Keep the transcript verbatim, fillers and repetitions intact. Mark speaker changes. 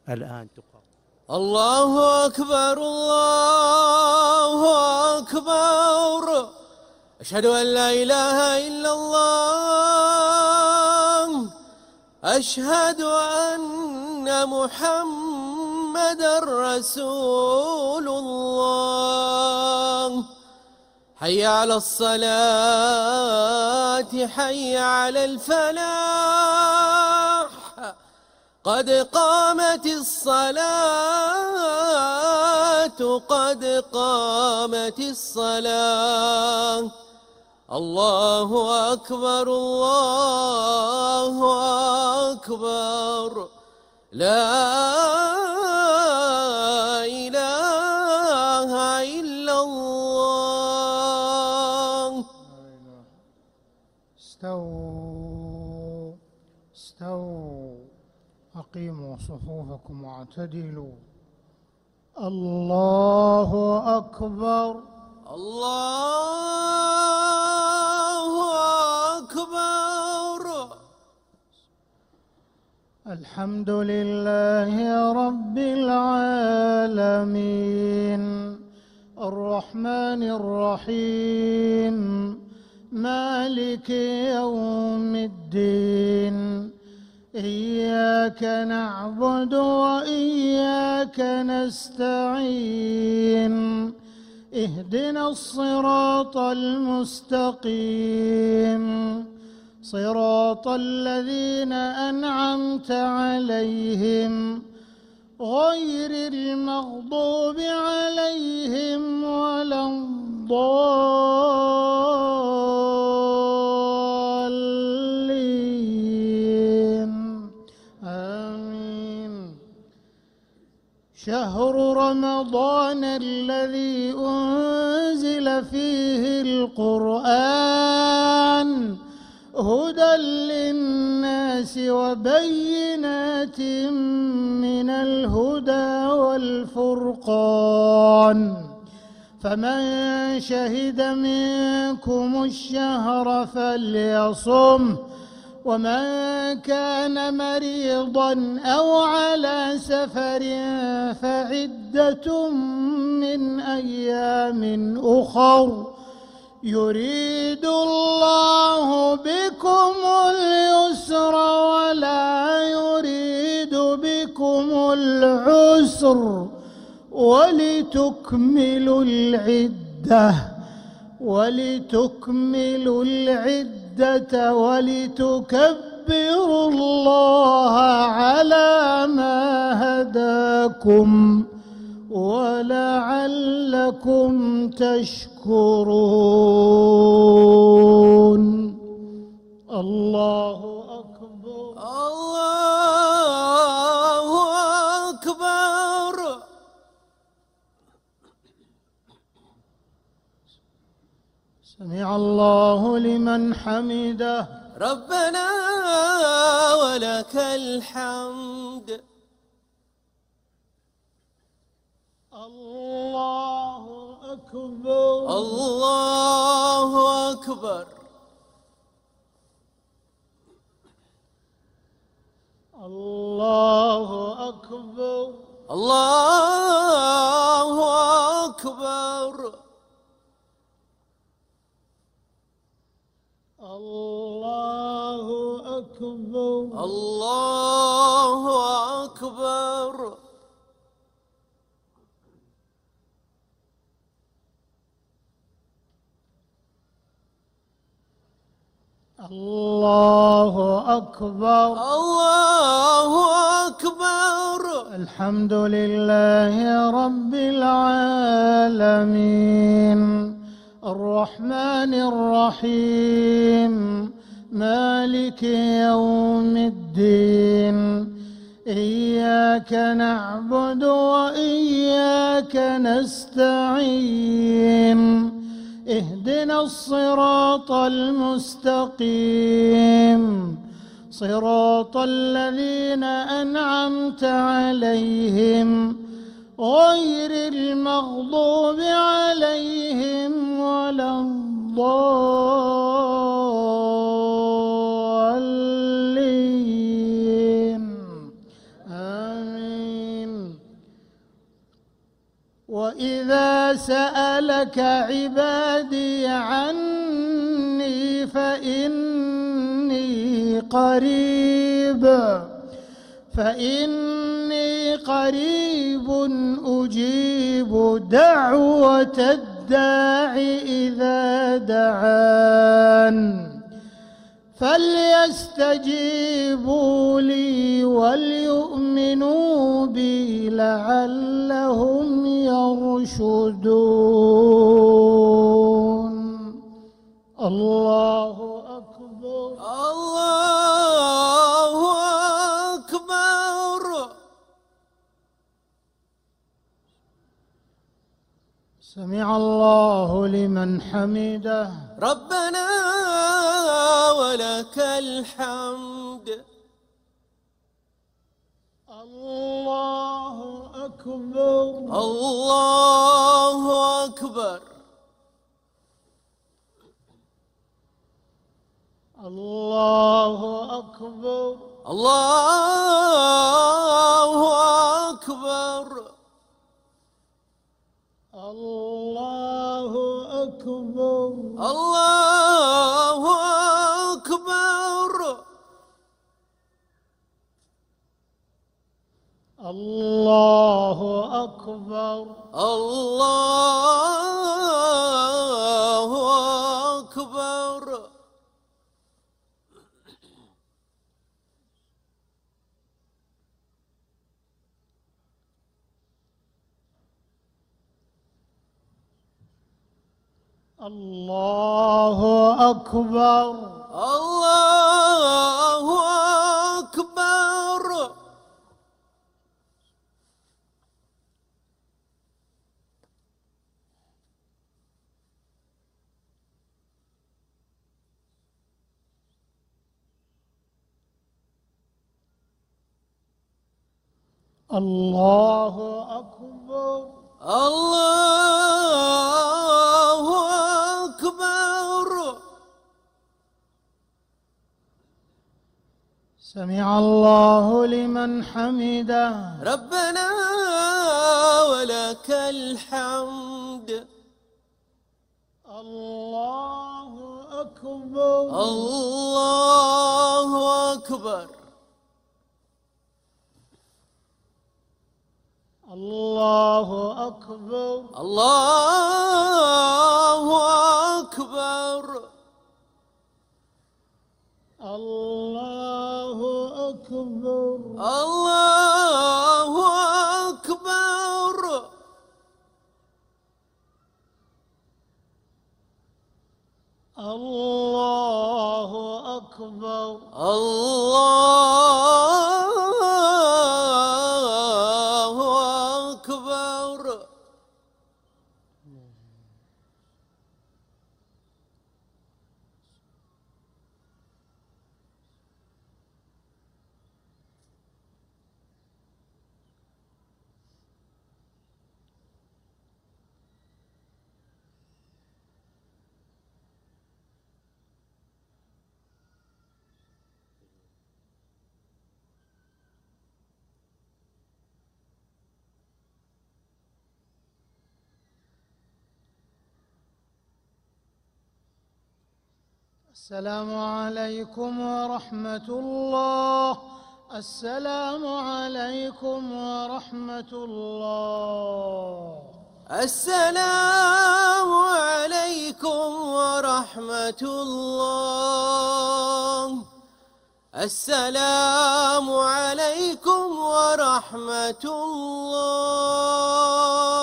Speaker 1: الآن تقام.
Speaker 2: الله أكبر الله أكبر، أشهد أن لا إله إلا الله، أشهد أن محمدًا رسول الله. حي على الصلاة، حي على الفلاح، قد قامت الصلاة، قد قامت الصلاة. الله أكبر الله أكبر، لا إله إلا الله.
Speaker 3: استووا استووا، أقيموا صفوفكم واعتدلوا. الله أكبر
Speaker 2: الله أكبر.
Speaker 3: الحمد لله رب العالمين، الرحمن الرحيم، مالك يوم الدين، إياك نعبد وإياك نستعين، اهدنا الصراط المستقيم، صراط الذين أنعمت عليهم غير المغضوب عليهم ولا الضالين، آمين. شهر رمضان الذي أنزل فيه القرآن هدى للناس وبينات من الهدى والفرقان، فمن شهد منكم الشهر فليصم، ومن كان مريضا أو على سفر فعدة من أيام أخر، يريد الله بكم اليسر ولا يريد بكم العسر، ولتكملوا العدة ولتكملوا العدة ولتكبروا الله على ما هداكم ولعلكم تشكرون. الله أكبر
Speaker 2: الله أكبر.
Speaker 3: سمع الله لمن حمده.
Speaker 2: ربنا ولك الحمد.
Speaker 3: الله أكبر
Speaker 2: الله أكبر.
Speaker 3: الله أكبر
Speaker 2: الله أكبر.
Speaker 3: الله أكبر
Speaker 2: الله أكبر.
Speaker 3: الله أكبر
Speaker 2: الله أكبر.
Speaker 3: الحمد لله رب العالمين، الرحمن الرحيم، مالك يوم الدين، إياك نعبد وإياك نستعين، اهدنا الصراط المستقيم، صراط الذين أنعمت عليهم غير المغضوب عليهم ولا الضالين، آمين. وإذا سألك عبادي عني فإني قريب فإني قريب أجيب دعوة الداع إذا دعان فليستجيبوا لي وليؤمنوا بي لعلهم يرشدون. الله أكبر.
Speaker 2: الله أكبر.
Speaker 3: سمع الله لمن حمده.
Speaker 2: ربنا ولك الحمد.
Speaker 3: الله أكبر.
Speaker 2: الله أكبر.
Speaker 3: الله أكبر.
Speaker 2: الله أكبر.
Speaker 3: الله أكبر.
Speaker 2: الله أكبر.
Speaker 3: الله أكبر.
Speaker 2: الله أكبر.
Speaker 3: الله أكبر.
Speaker 2: الله أكبر.
Speaker 3: الله أكبر.
Speaker 2: الله أكبر.
Speaker 3: سمع الله لمن حمده.
Speaker 2: ربنا ولك الحمد.
Speaker 3: الله أكبر.
Speaker 2: الله أكبر.
Speaker 3: الله أكبر.
Speaker 2: الله أكبر.
Speaker 3: الله أكبر.
Speaker 2: الله أكبر.
Speaker 3: الله أكبر.
Speaker 2: الله أكبر.
Speaker 3: السلام عليكم ورحمة الله. السلام عليكم ورحمة الله.
Speaker 2: السلام عليكم ورحمة الله. السلام عليكم ورحمة الله.